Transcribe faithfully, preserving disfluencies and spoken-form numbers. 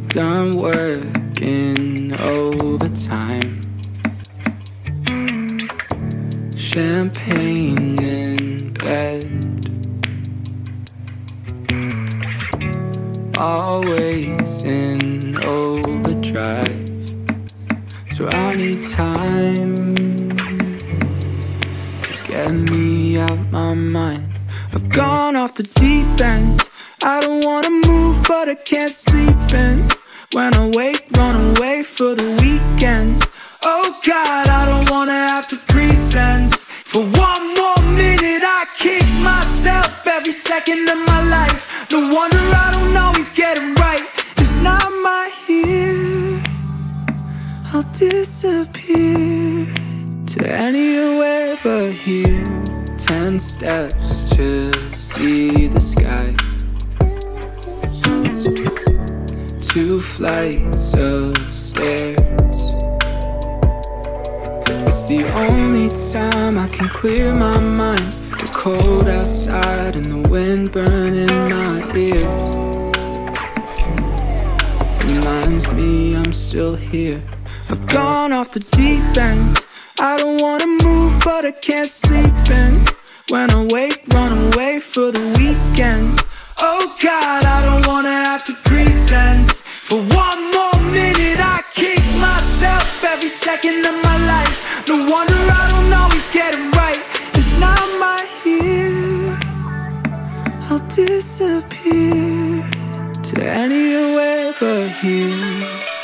done working overtime. Champagne in bed, always in overdrive. So I need time to get me out my mind. I've gone off the deep end. I don't wanna move, but I can't sleep in. When I wake, run away for the weekend. Oh God, I don't wanna have to pretend. For one more minute I kick myself every second of my life. No wonder I don't always get it right. It's not my year, I'll disappear to anywhere but here. Ten steps to see the sky, two flights of stairs. It's the only time I can clear my mind. The cold outside and the wind burning my ears reminds me I'm still here. I've gone off the deep end. I don't wanna move, but I can't sleep in. When I wake, run away for the weekend. Oh God, I don't wanna have to pretend. For one more minute I kick myself every second of my life. No wonder I don't always get it right. It's not my year, I'll disappear to anywhere but here.